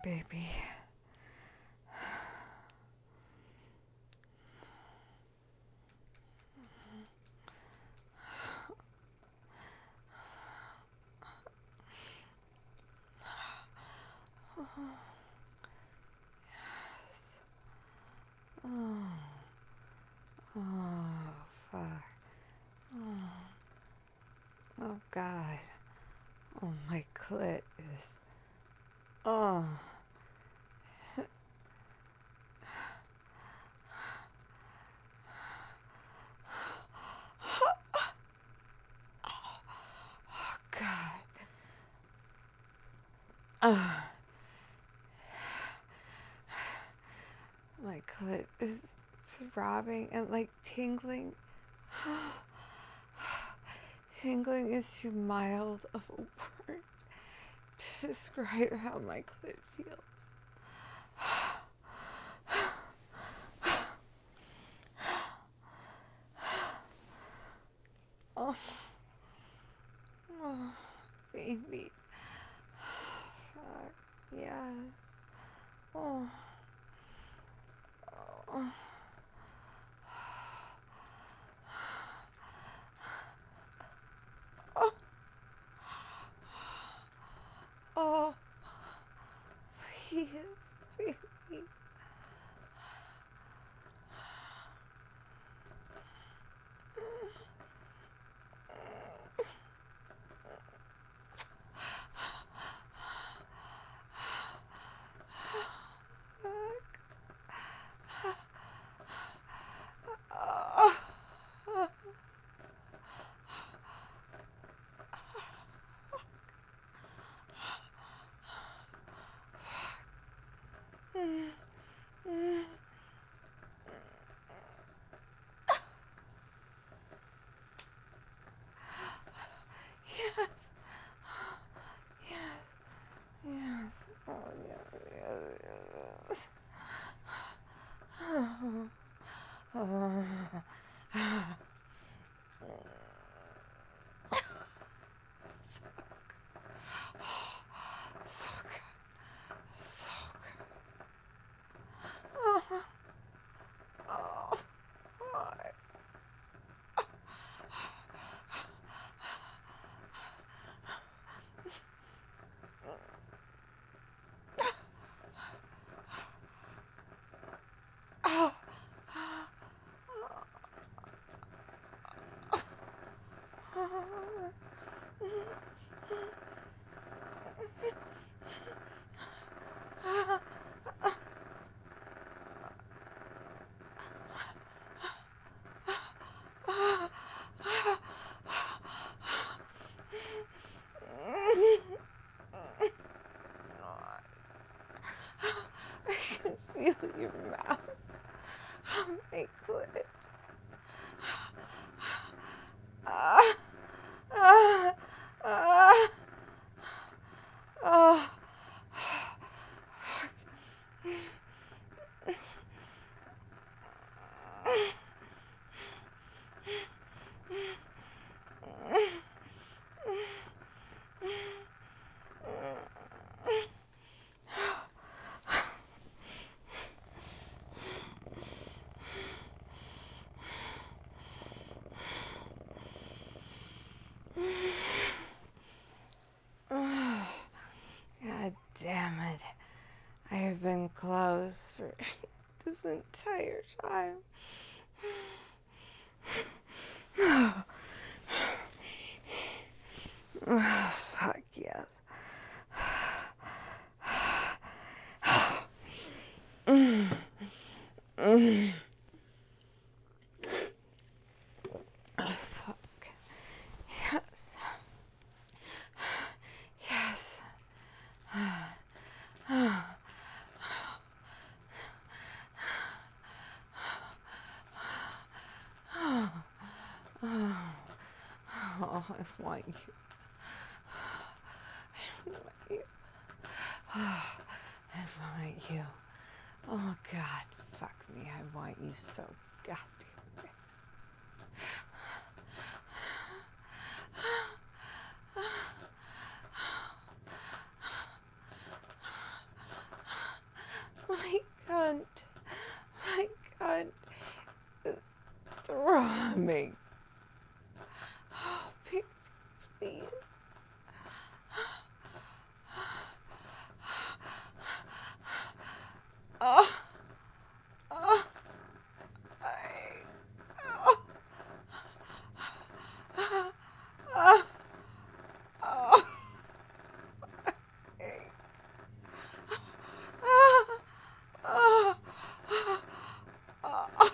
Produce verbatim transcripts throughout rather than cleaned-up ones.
baby. Oh, oh, oh, fuck. Oh, oh, God. Oh, my clit is. Oh. Oh, God. Oh. My clit is throbbing and like tingling. Tingling is too mild of a word to describe how my clit feels. Oh, oh, baby. Fuck, yes. Oh, oh. Oh, oh, please, baby. Yes. Yes. Yes. Oh, yes, yes, yes. Oh, oh. So good. So good. Oh, oh, oh. Oh. I can feel your mouth on my clit. Ah, ah, ah, ah. God damn it. I have been closed for this entire time. Oh, fuck yes. Mm, mm. Oh, fuck. Yes. Yes. Oh, I want you. I want you. I want you. Oh, God, fuck me. I want you so goddamn throbbing. Oh, baby, please. Oh, oh, I, oh, oh, oh, oh, I, oh, oh, oh, oh.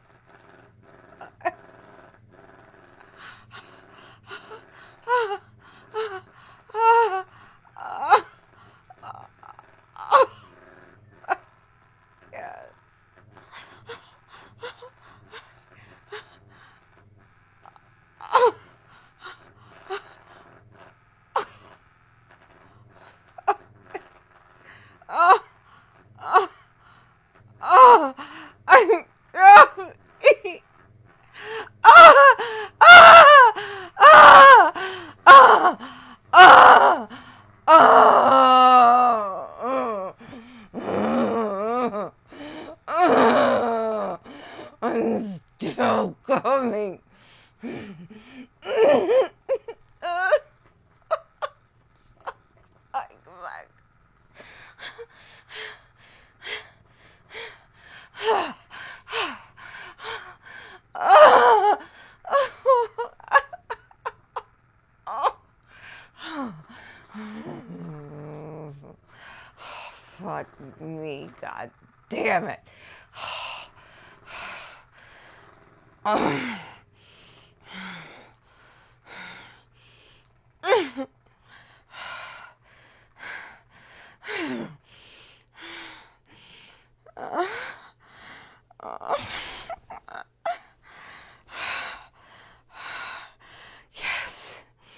Yes. Oh, oh, oh, I'm, oh, ah, ah, ah, ah, ah, ah, ah, I'm still coming. Like, like. Fuck me, god damn it. Yes.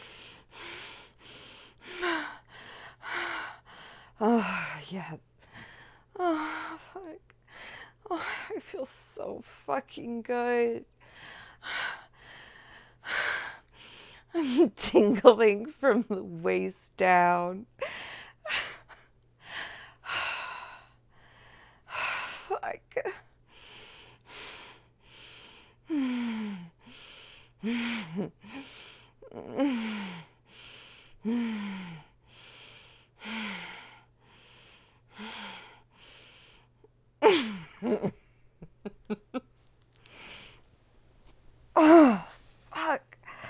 Oh, yes. Oh, fuck. Oh, I feel so fucking good. I'm tingling from the waist down. Fuck. Oh, fuck.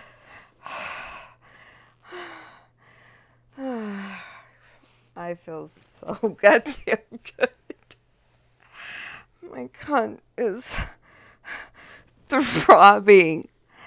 I feel so goddamn good. My cunt is throbbing.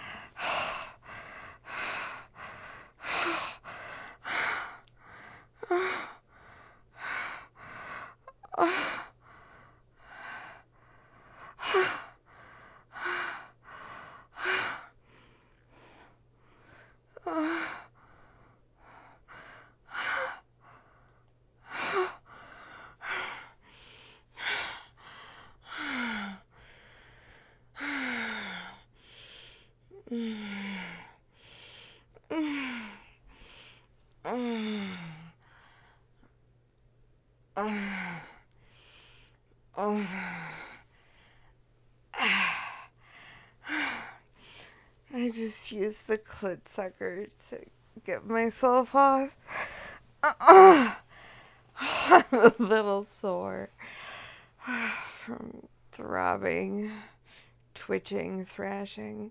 I just used the clit sucker to get myself off. I'm a little sore from throbbing, twitching, thrashing.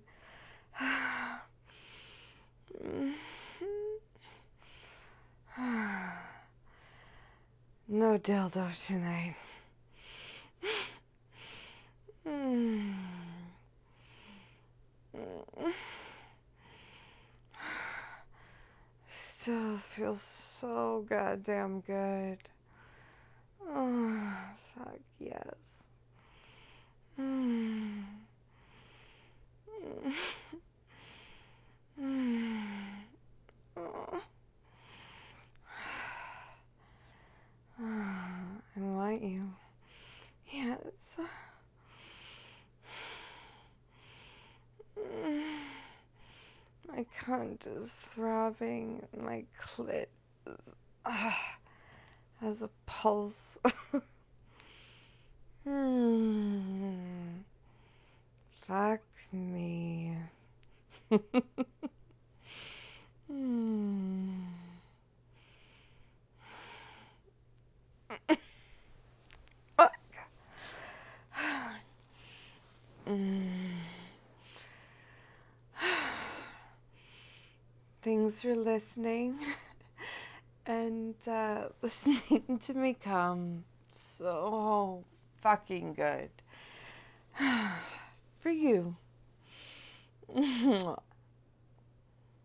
No dildo tonight. Still feels so goddamn good. Oh, fuck yes. Mm. Mm. Oh. I want you. Yes. My cunt is throbbing. My clit is, uh, has a pulse. Hmm. Fuck Me. Hmm. Mm. Thanks for listening and uh, listening to me come so fucking good. For you.